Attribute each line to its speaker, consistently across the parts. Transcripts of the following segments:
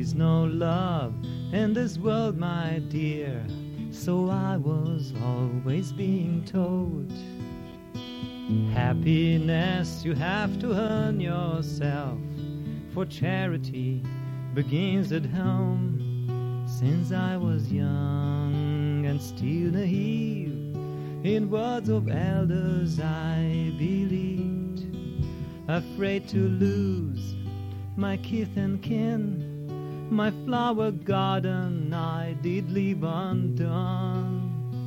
Speaker 1: is no love in this world, my dear, so I was always being told. Happiness you have to earn yourself, for charity begins at home. Since I was young and still naive, in words of elders I believed, afraid to lose my kith and kin. My flower garden I did leave undone.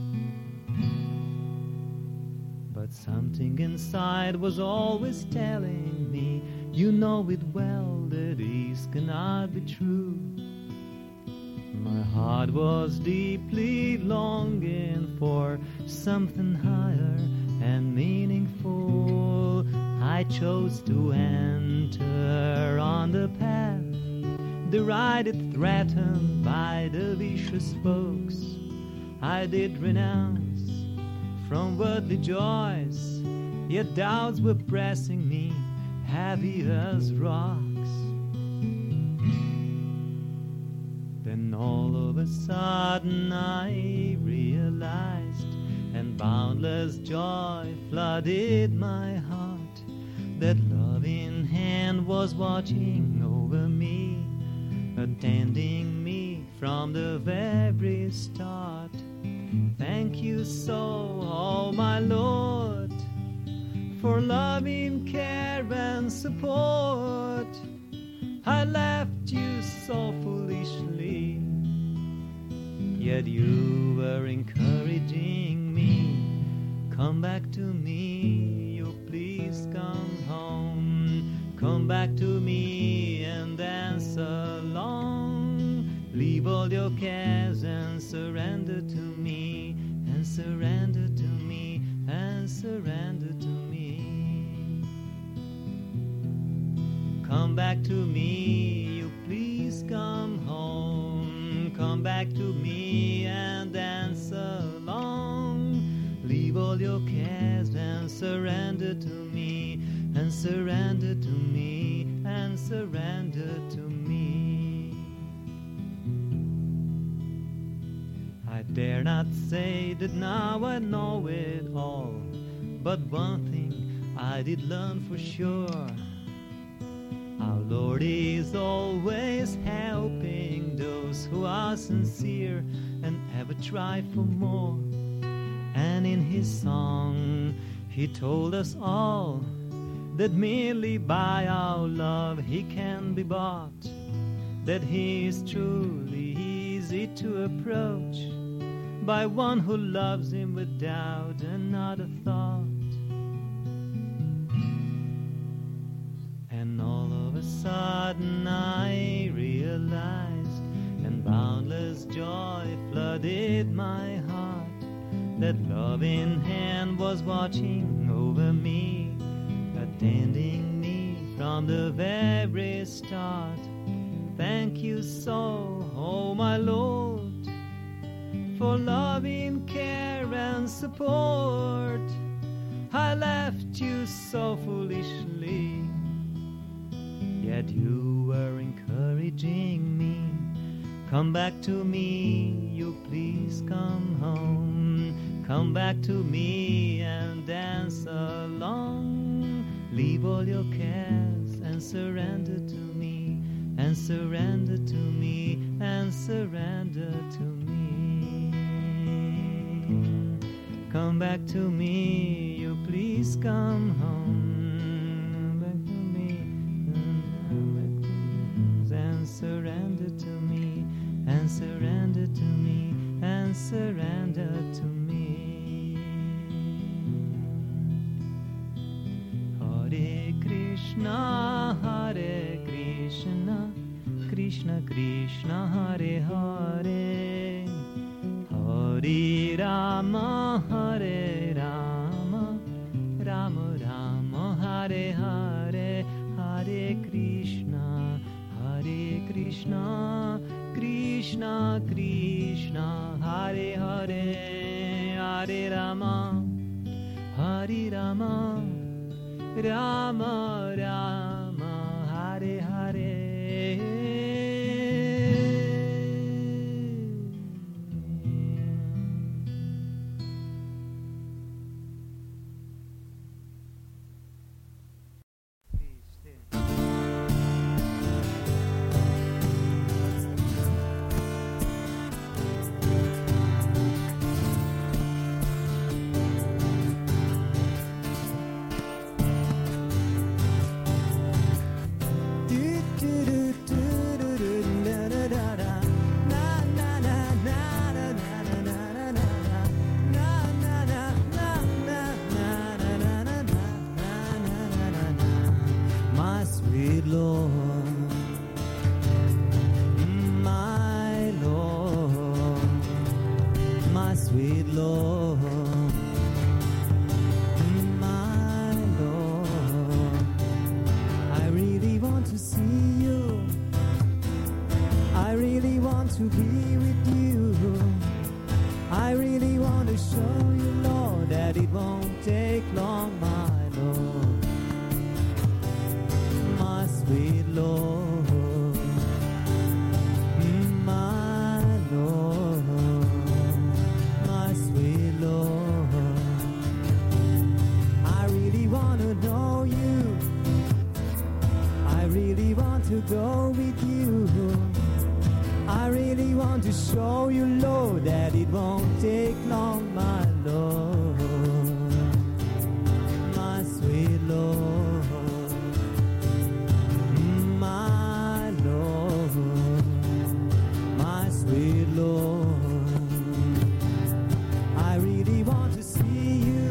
Speaker 1: But something inside was always telling me, you know it well, that this cannot be true. My heart was deeply longing for something higher and meaningful. I chose to enter on the path derided, threatened by the vicious folks. I did renounce from worldly joys, yet doubts were pressing me heavy as rocks. Then all of a sudden I realized, and boundless joy flooded my heart, that loving hand was watching over me, attending me from the very start. Thank you so, oh my Lord, for loving care and support. I left you so foolishly, yet you were encouraging me. Come back to me, you please come home. Come back to me and dance along. Leave all your cares and surrender to me, and surrender to me, and surrender to me. Come back to me, you please come home. Come back to me and dance along. Leave all your cares and surrender to me, and surrender to me, and surrender to me. I dare not say that now I know it all, but one thing I did learn for sure. Our Lord is always helping those who are sincere and ever try for more. And in His song He told us all that merely by our love He can be bought, that He is truly easy to approach by one who loves Him without another thought. And all of a sudden I realized, and boundless joy flooded my heart, that loving hand was watching over me, attending me from the very start. Thank you so, oh my Lord, for loving care and support. I left you so foolishly, yet you were encouraging me. Come back to me, you please come home. Come back to me and dance along. Leave all your cares and surrender to me, and surrender to me, and surrender to me. Come back to me, you please come home. Back to me, and surrender to me, and surrender to me, and surrender to me. Hare Krishna, Hare Krishna, Krishna Krishna, Hare Hare, Hare Rama, Hare Rama, Rama Rama, Hare Hare, Hare Krishna, Hare Krishna, Krishna Krishna, Hare Hare, Hare Rama, Hare Rama, Rama Rama, Hare Hare. that it won't take long, my Lord, my sweet Lord, my Lord, my sweet Lord. I really want to know you. I really want to go with you. I really want to show you, Lord, that it won't take long, my Lord, my sweet Lord, my Lord, my sweet Lord. I really want to see you,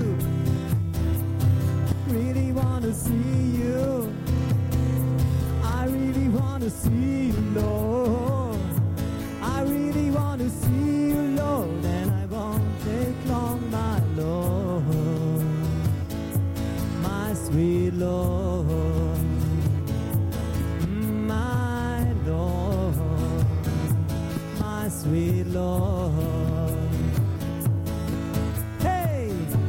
Speaker 1: really want to see you. I really want to see you, Lord. I really want to see you, Lord, and I won't take long, my Lord, my sweet Lord, my Lord, my sweet Lord. Hey!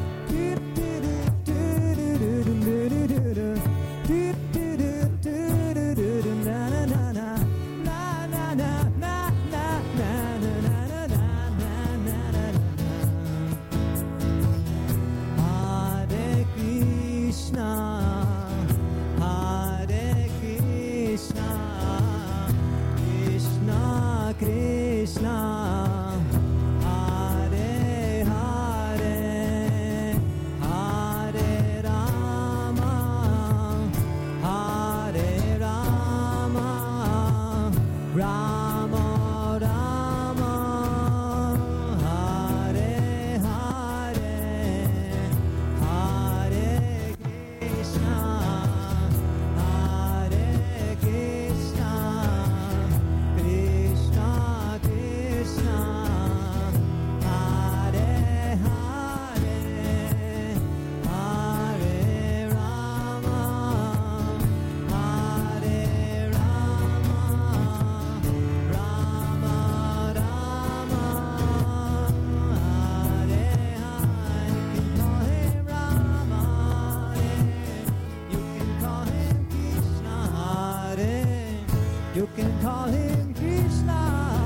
Speaker 1: You can call him Krishna,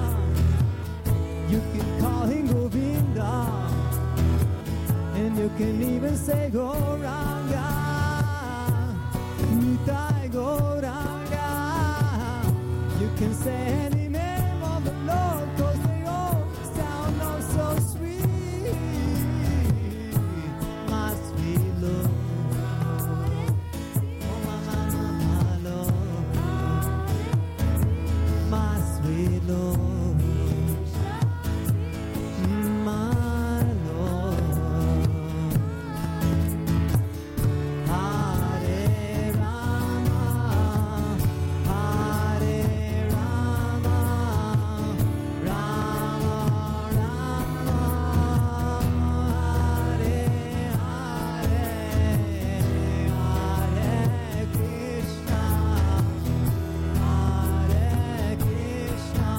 Speaker 1: you can call him Govinda, and you can even say Gauranga, Nitai Gauranga. You can say any name of the Lord, 'cause they all sound oh so sweet, my sweet Lord. Lord, my Lord, Hare Rama, Hare Rama, Rama Rama, Hare Hare, Hare Krishna, Hare Krishna.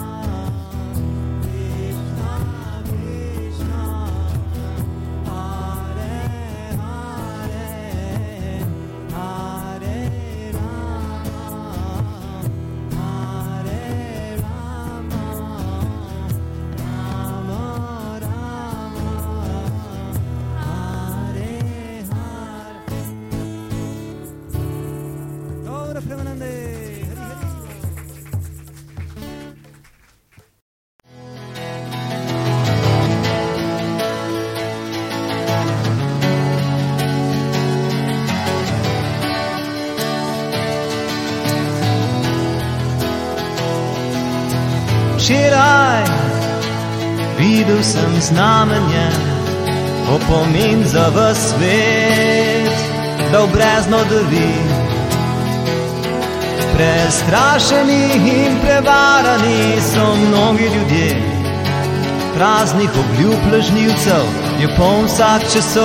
Speaker 1: Вчерaj videl sem znamenje, opomin za ves svet, da v brezno drvi. Prestrašeni in prevarani so mnogi ljudje, praznih obljub lažnivcev je poln vsak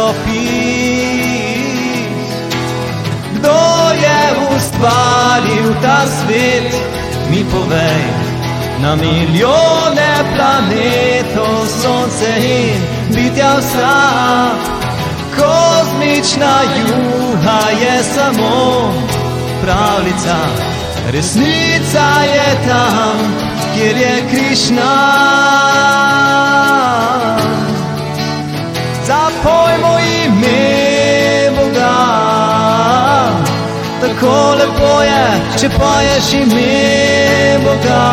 Speaker 1: časopis. Kdo je ustvaril ta svet, mi povej. Na milijone planetov, sonce in bitja vsa, Kozmična juha je samo pravljica, resnica je tam, kjer je Krišna. Zapojmo ime Boga, tako lepo je, če poješ ime Boga.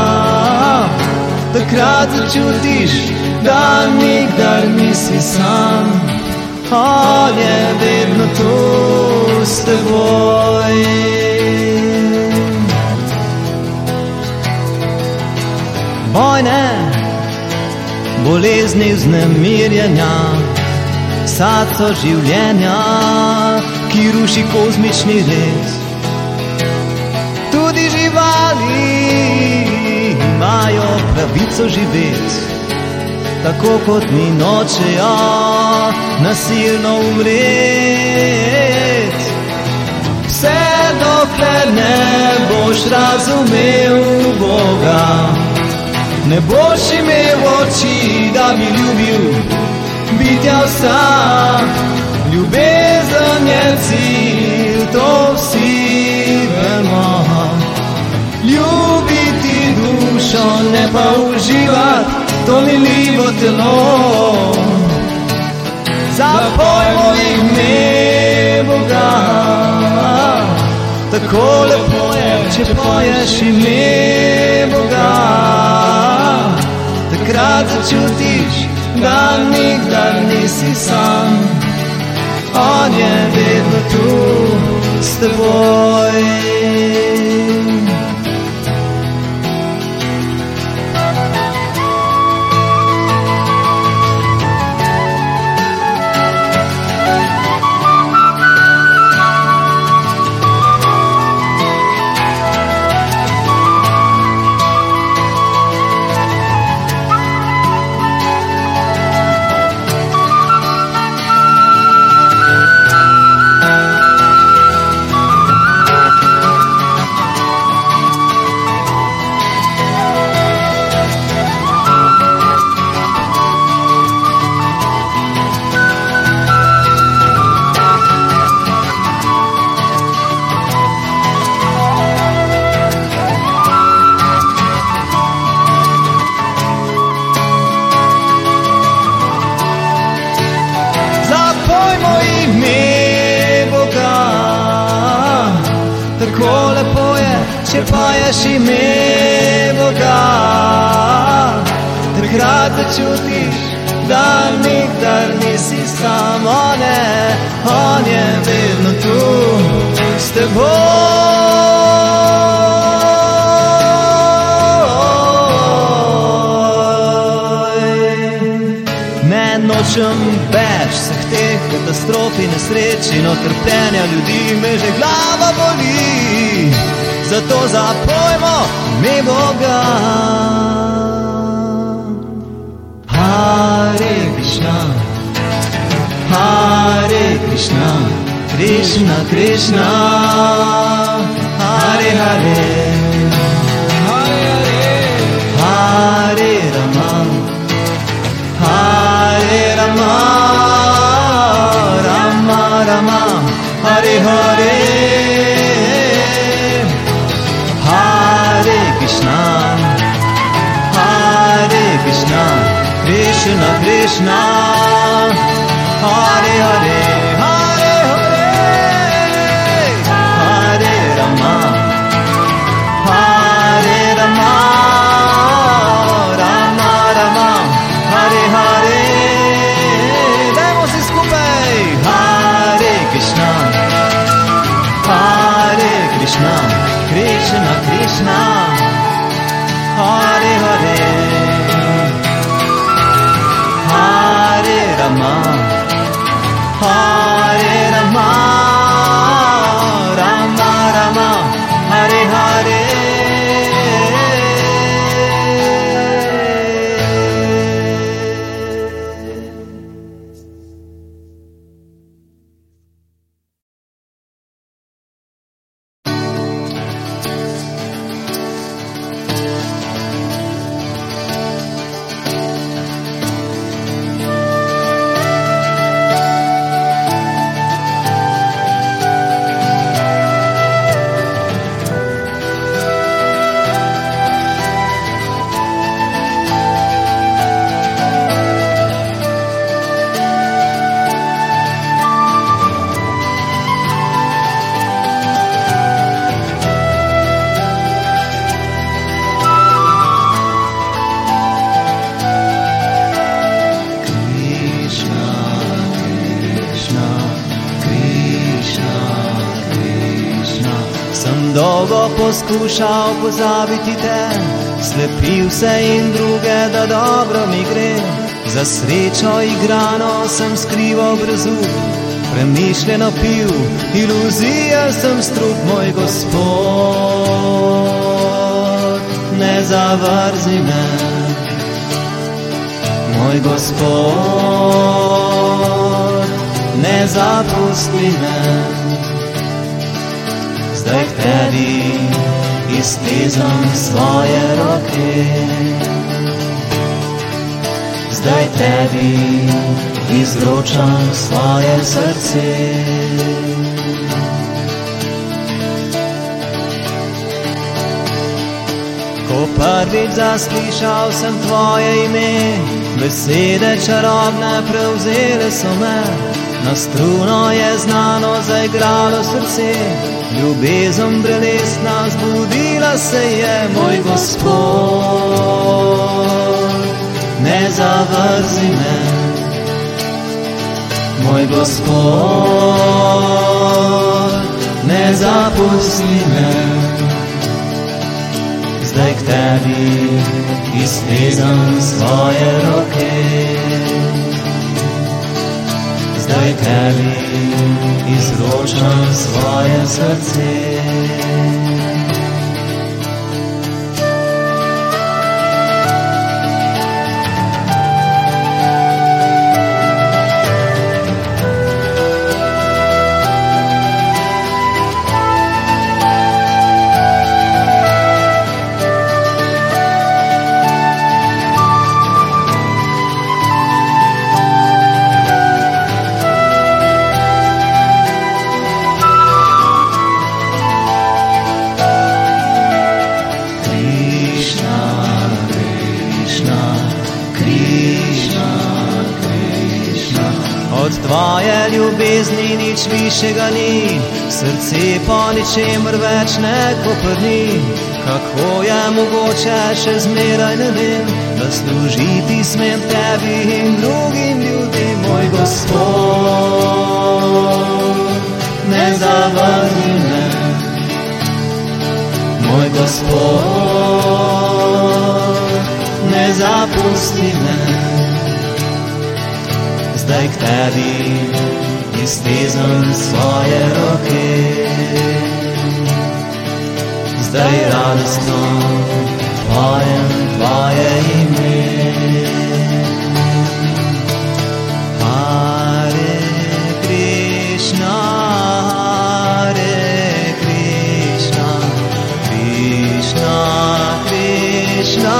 Speaker 1: Takrat začutiš, da nikdar nisi sam, on je vedno tu s teboj. Vojne, bolezni, vznemirjenja, sadco življenja, ki ruši kozmični red. Tudi živali imajo pravico živeti, tako kot mi nočejo nasilno umret. Vse dokler ne boš razumel Boga, ne boš imel oči, da bi ljubil bitja vsa. Ljubezen je cilj, to vsi vemo. Ljubiti dušo, ne pa uživati to miljivo telo. Zapojmo ime Boga, tako lepo je, če poješ ime Boga. Takrat začutiš, da nikdar nisi sam, on je vedno tu s teboj. Tako lepo je, če poješ ime Boga. Takrat začutiš, da nikdar nisi sam, on je vedno tu s teboj. Ne nočem več vseh teh katastrof in nesreč in otrpljenja ljudi, me že glava boli. Zato zapojmo ime Boga. Hare Krishna, Hare Krishna, Krishna Krishna, Hare Hare, Hare Hare, Hare Rama, Hare Rama, Rama Rama, Hare Hare. Krishna Krishna, Hare Hare, Hare Hare, Hare Rama, Hare Rama, Rama Rama, Hare Hare. Dajmo si skupaj. Hare Krishna, Hare Krishna, Krishna Krishna, Hare Hare, Hare Rama, Hare Rama, Rama Rama, Hare Hare. dolgo poskušal pozabiti te, slepil se in druge, da dobro mi gre. Za srečo igrano sem skrival brezup, premišljeno pil, iluzija sem strup, moj Gospod, ne zavrzi me. Moj Gospod, ne zapusti me. Zdaj k tebi iztezam svoje roke, zdaj tebi izročam svoje srce. Ko prvič zaslišal sem tvoje ime, besede čarobne prevzele so me, na struno je znano zaigralo srce, ljubezen prelestna zbudila se je, moj Gospod, ne zavrzi me. Moj Gospod, ne zapusti me. Zdaj k tebi iztezam svoje roke, zdaj tebi izročam svoje srce. Od tvoje ljubezni nič višjega ni, srce po ničemer več ne koprni. Kako je mogoče, še zmeraj ne vem, da služiti smem tebi in drugim ljudem, moj Gospod, ne zavrni me. Moj Gospod, ne zapusti me. Zdaj k tebi iztezam svoje roke, zdaj radostno pojem tvoje ime. Hare Krishna, Hare Krishna, Krishna Krishna,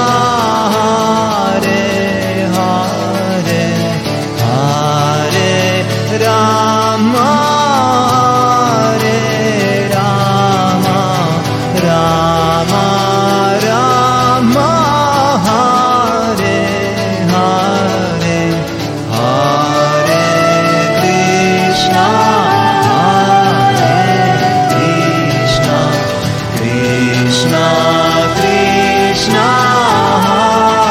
Speaker 1: Rama, Hare Rama, Rama Rama, Hare Hare, Hare Krishna, Hare Krishna, Krishna Krishna,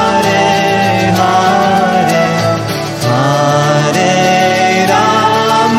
Speaker 1: Hare Hare, Hare Rama.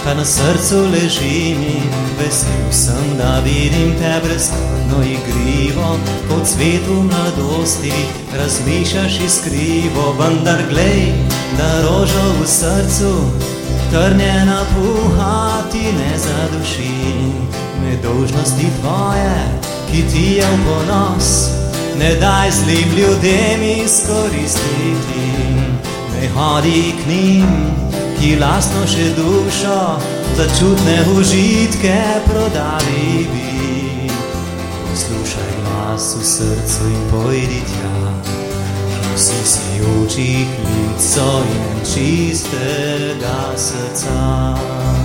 Speaker 1: kar na srcu leži mi. Vesel sem, da vidim te brezskrbno igrivo, po cvetu mladosti razmišljaš iskrivo. Vendar glej, da rožo v srcu trnjena puha ti ne zaduši. Nedolžnosti tvoje, ki ti je v ponos, ne daj zlim ljudem izkoristiti. Ne hodi k njim, ki lastno še dušo za čudne užitke prodali bi. Poslušaj glas v srcu in pojdi tja, vsi si očih lico in čistega srca.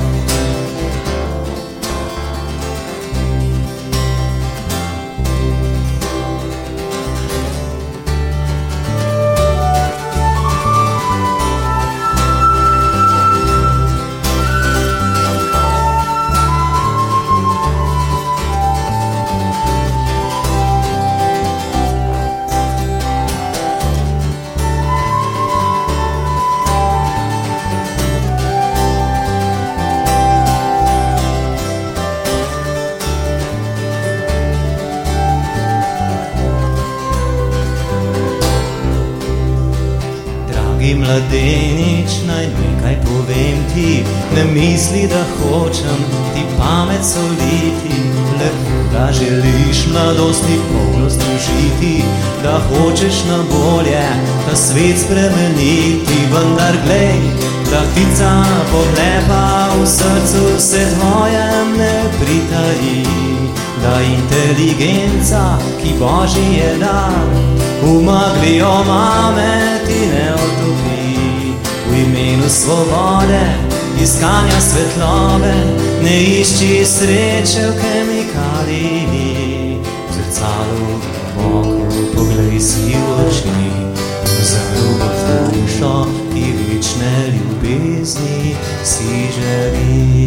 Speaker 1: Mladenič, naj nekaj povem ti, ne misli, da hočem ti pamet soliti. Lepo, da želiš mladosti polnosti žiti, da hočeš na bolje ta svet spremeniti. Vendar glej, da ptica pohlepa v srcu se tvojem ne pritaji, da inteligenca, ki Božji je dar, v magli omame ti ne otopi. V imenu svobode, iskanja svetlobe, ne išči sreče v kemikaliji. V zrcalu globoko poglej si v oči, za ljubav dušo ti večne ljubezni si želi.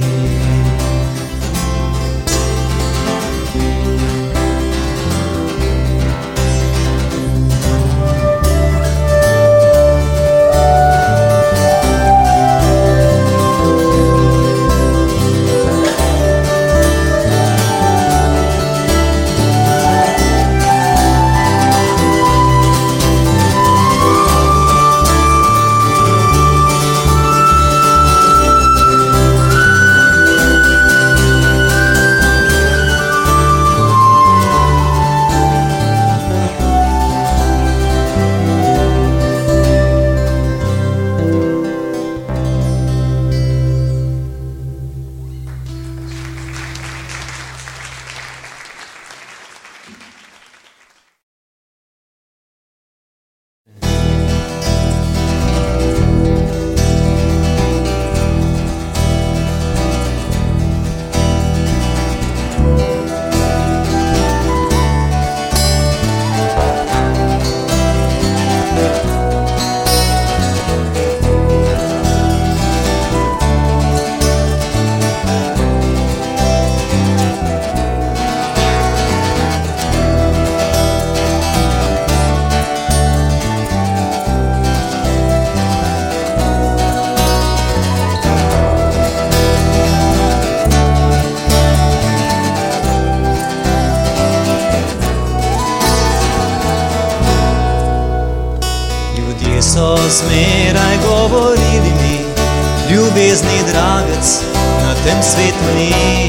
Speaker 1: So zmeraj govorili mi, ljubezni dragec na tem svetu ni.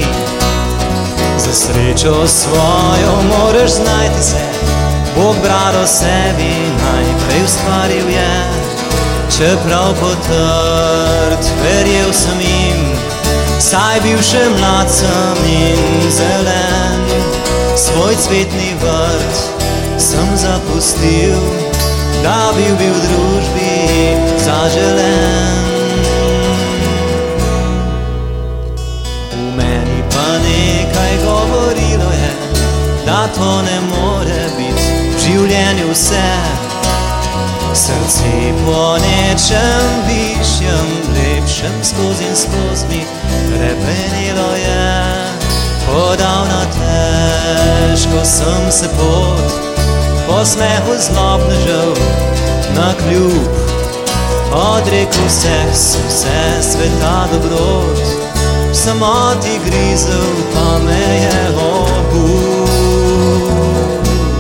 Speaker 1: Za srečo svojo moraš znajti se, Bog brado sebi najprej ustvaril je. Čeprav potrd verjel sem jim, saj bil še mlad sem in zelen. Svoj cvetni vrt sem zapustil, da bi bil v družbi zaželen. V meni pa nekaj govorilo je, da to ne more biti v življenju vse. Srce po nečem višjem, lepšem skozi in skozi mi repenilo je. Podavna težko sem se pot, po smehu zlobnežev na kljub odrekel vse sveta dobrot. samoti grizel pa me je obud.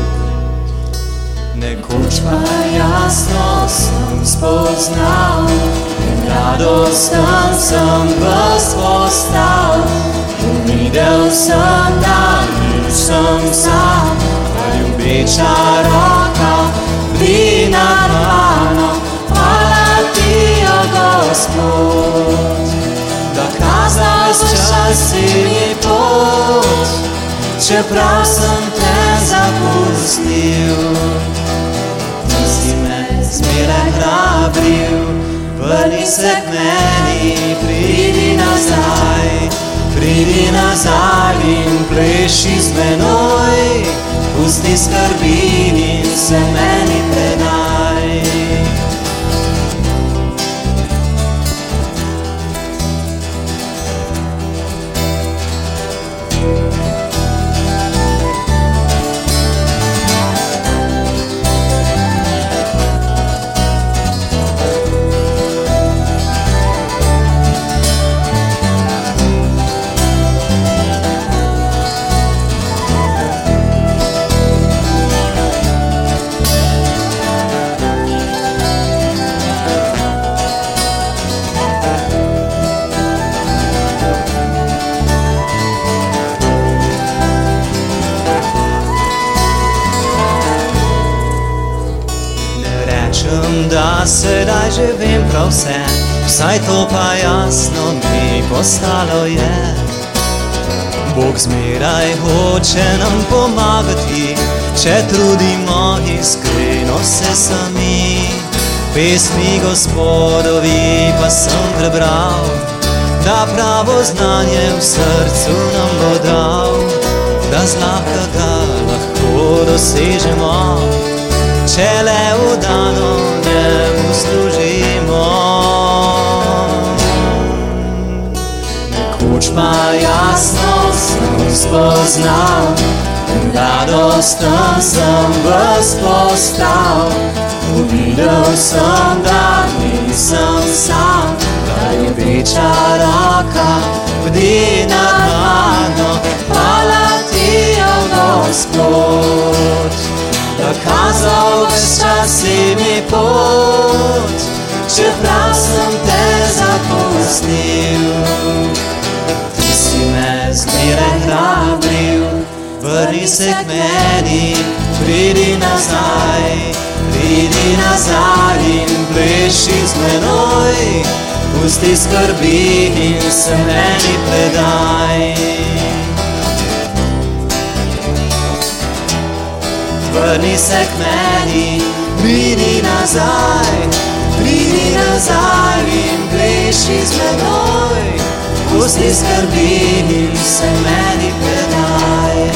Speaker 1: Nekoč pa jasno sem spoznal in radosten sem vas postal. Videl sem, da nisem sam, da ljubeča roka bdi nad mano. Hvala ti, o Gospod, dokazal čas si mi pot, čeprav sem te zapustil. Ti si me zmeraj hrabril, vrni se k meni, pridi nazaj in pleši z menoj. Pusti skrbi in se meni predaj. Da sedaj že vem prav vse, vsaj to pa jasno mi postalo je. Bog zmeraj hoče nam pomagati, če trudimo iskreno se sami. Pesmi Gospodovi pa sem prebral, da pravo znanje v srcu nam bo dal, da zlahka ga lahko dosežemo, če le vdano njemu služimo. Nekoč pa jasno sem spoznal in radosten sem vas postal. Uvidel sem, da nisem sam, da ljubeča roka bdi nad mano. Hvala ti, o Gospod, dokazal ves čas si mi pot, čeprav sem te zapustil. Ti si me zmeraj hrabril, vrni se k meni, pridi nazaj in pleši z menoj. Pusti skrbi in se meni predaj. Vrni se k meni, pridi nazaj in pleši z menoj. Pusti skrbi in se meni predaj.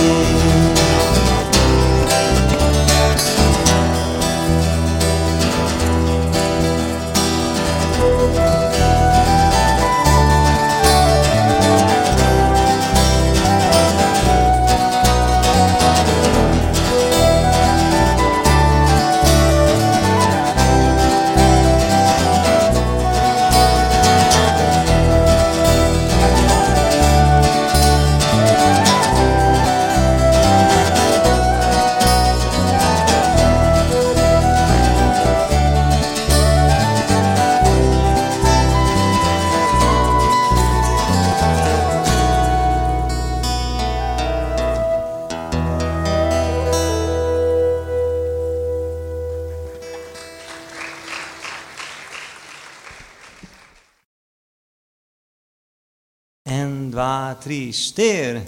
Speaker 1: En, dva, tri, štir.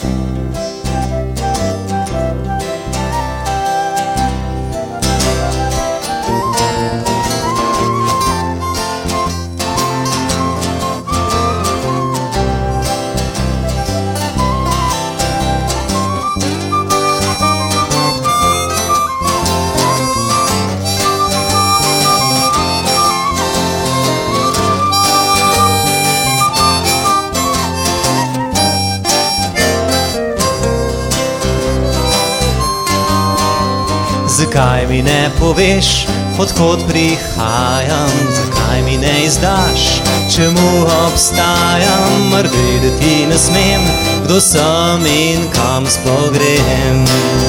Speaker 1: Zakaj mi ne poveš, odkot prihajam, zakaj mi ne izdaš, čemu obstajam, mar vedeti ne smem, kdo sem in kam sploh grem.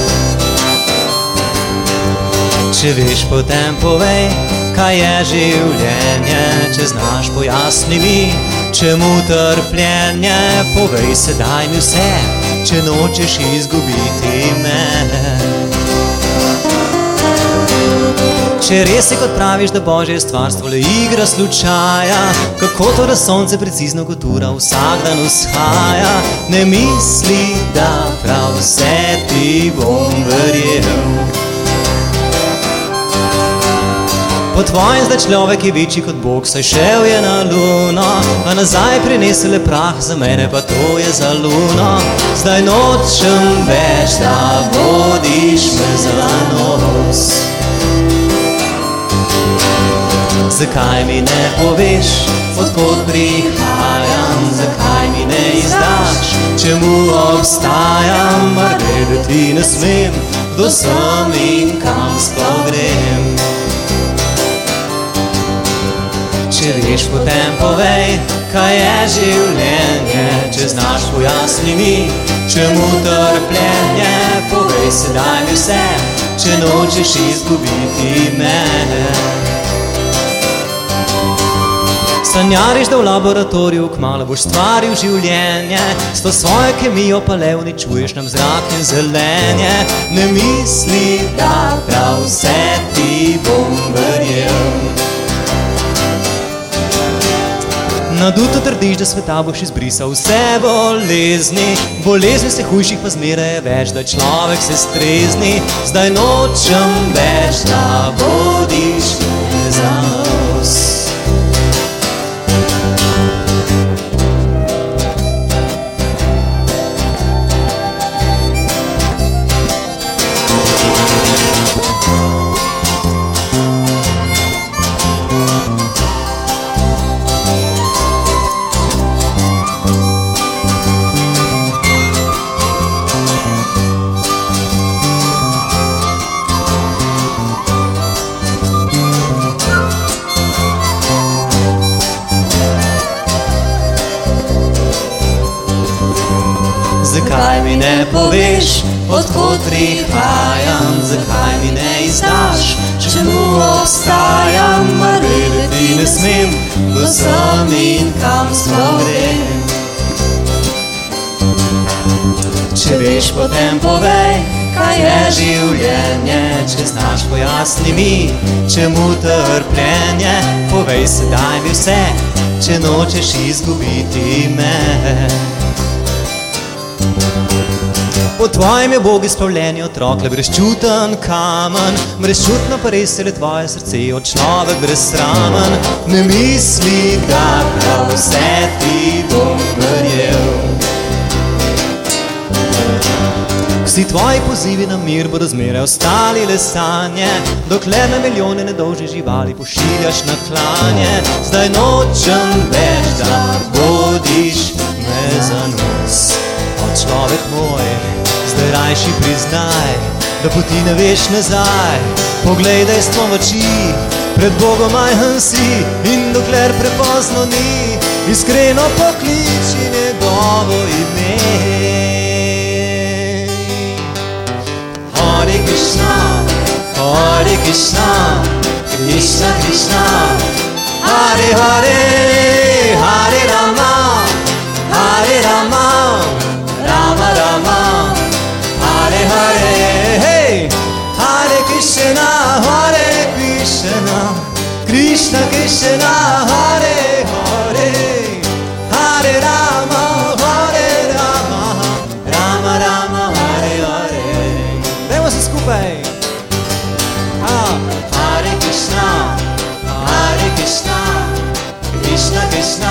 Speaker 1: Če veš, potem povej, kaj je življenje, če znaš, pojasni mi, čemu trpljenje, povej sedaj mi vse, če nočeš izgubiti me. Če res je, kot praviš, da Božje stvarstvo le igra slučaja, kako to, da sonce precizno kot ura vsak dan vzhaja, ne misli, da prav vse ti bom verjel. Po tvojem zdaj človek je večji kot Bog, saj šel je na luno, a nazaj prinese le prah, za mene pa to je za luno. Zdaj nočem več, da vodiš me za nos. Zakaj mi ne poveš, odkot prihajam, zakaj mi ne izdaš, čemu obstajam, mar vedeti ne smem, kdo sem in kam sploh grem. Če veš, potem povej, kaj je življenje, če znaš, pojasni mi, čemu trpljenje, povej sedaj mi vse, če nočeš izgubiti me. Sanjariš, da v laboratoriju kmalu boš stvaril življenje, s to svojo kemijo pa le uničuješ nam zrak in zelenje. Ne misli, da prav vse ti bom verjel. Naduto trdiš, da sveta boš izbrisal vse bolezni, bolezni vse hujših pa zmeraj je več, da človek se strezni. Zdaj nočem več, da vodiš me za nos. Zakaj mi ne poveš, odkot prihajam, zakaj mi ne izdaš, čemu obstajam, mar vedeti ne smem, kdo sem in kam sploh grem. Če veš, potem povej, kaj je življenje, če znaš, pojasni mi, čemu trpljenje, povej sedaj mi vse, če nočeš izgubiti me. Po tvojem je Bog izplavljeni otrok, le brezčuten kamen, brezčutno pa res je le tvoje srce, od človek brezsramen. Ne misli, da prav vse ti bom verjel. Vsi tvoji pozivi na mir bodo zmeraj ostali le sanje, dokler na milijone nedolžnih živali pošiljaš na klanje. Zdaj nočem več, da vodiš me za nos. O človek moj, zdaj rajši priznaj, da poti ne veš nazaj. Poglej dejstvom v oči, pred Bogom majhen si, in dokler prepozno ni, iskreno pokliči njegovo ime. Hare Krishna, Hare Krishna, Krishna Krishna, Hare Hare, Hare Rama, Hare Rama, Rama Rama, Hare Hare, hey! Hare Krishna, Hare Krishna, Krishna Krishna, Hare Hare, Hare Rama, Hare Rama, Rama Rama, Hare Hare. Dajmo se skupaj. Hare Krishna, Hare Krishna, Krishna Krishna,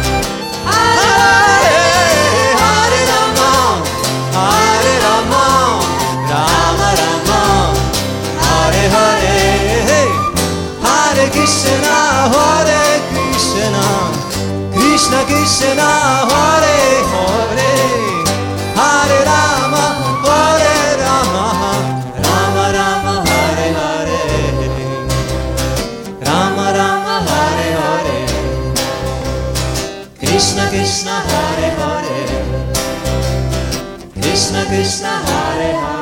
Speaker 1: Krishna, Hare Krishna, Krishna Krishna, Hare Hare, Hare Rama, Hare Rama, Rama Rama, Hare Hare.
Speaker 2: Krishna, Hare Hare.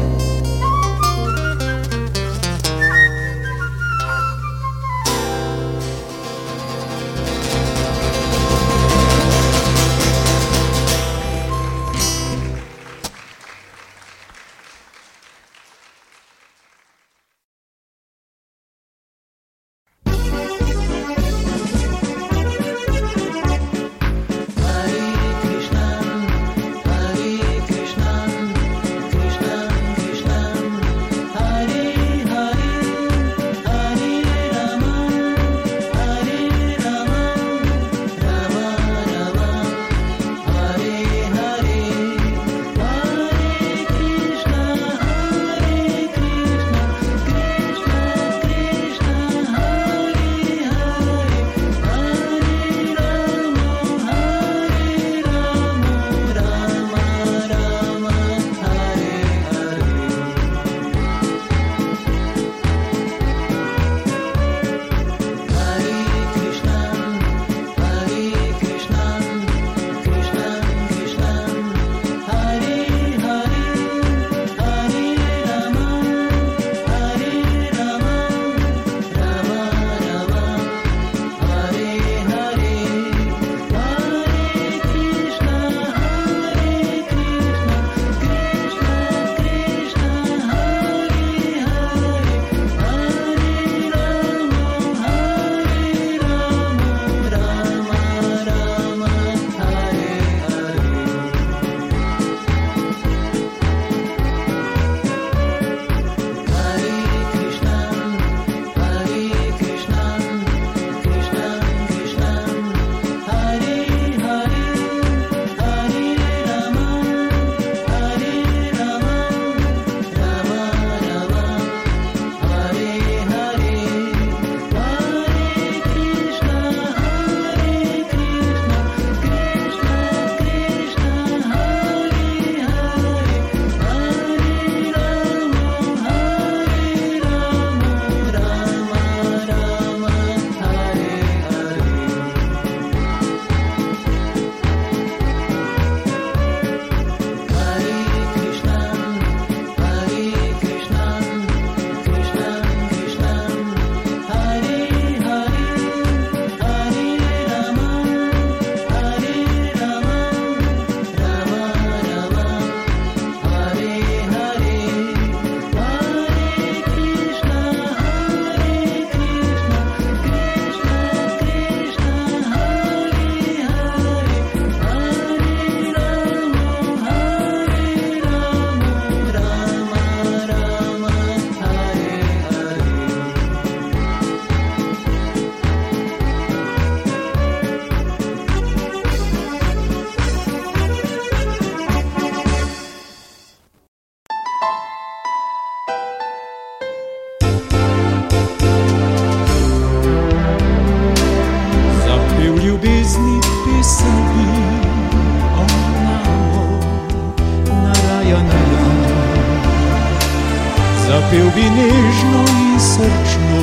Speaker 3: Zapeo bi nežno in srčno,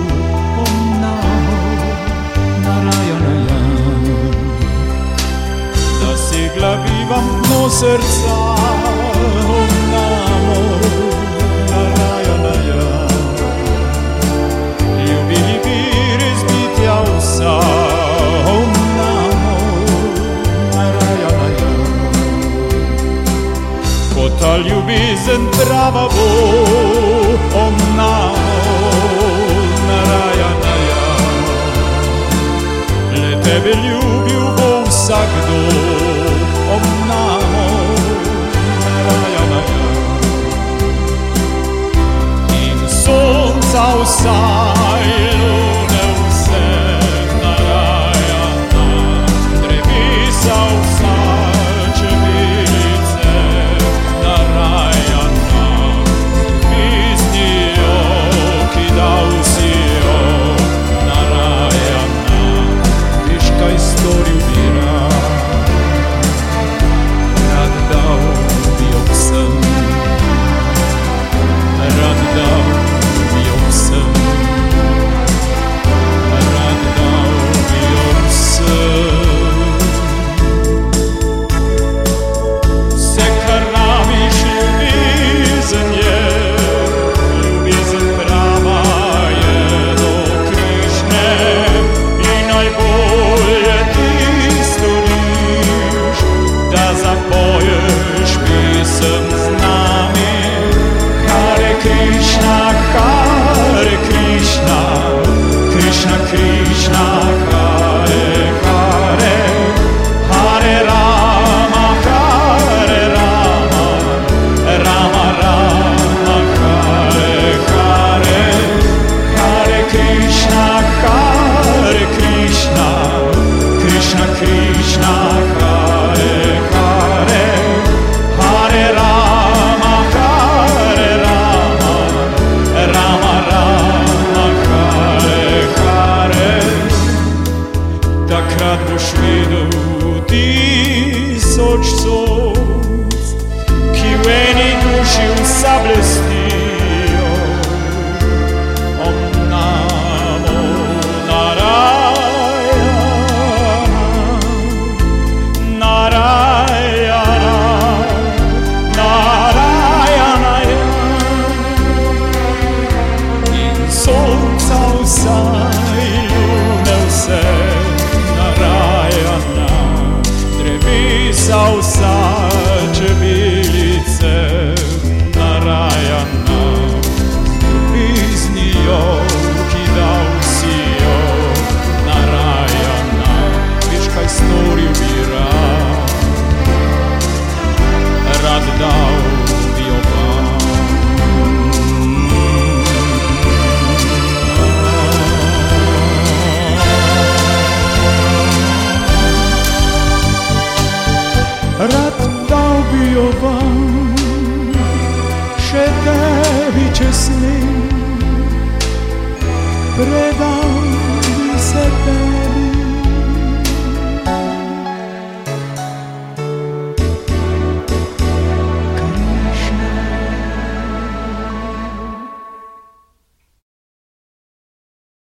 Speaker 3: Om Namo Narayanaya. Da segla bivam dno srca, Om Namo Narayanaya. Ljubili bi razbitja vsa, Om Namo Narayanaya. Ko ta ljubezen prava bo, Om Namo Narayanaya. Le tebe ljubil bo vsakdo, Om Namo Narayanaya. In sonca vsaj, lune vse, Narayana. Drevesa vsa, čebelice, Narayana. Piznijo, ki dal si jo, Narayana. Viš, kaj storil bi rad dal bi jo vsem, rad dal bi jo vsem. mislim, predam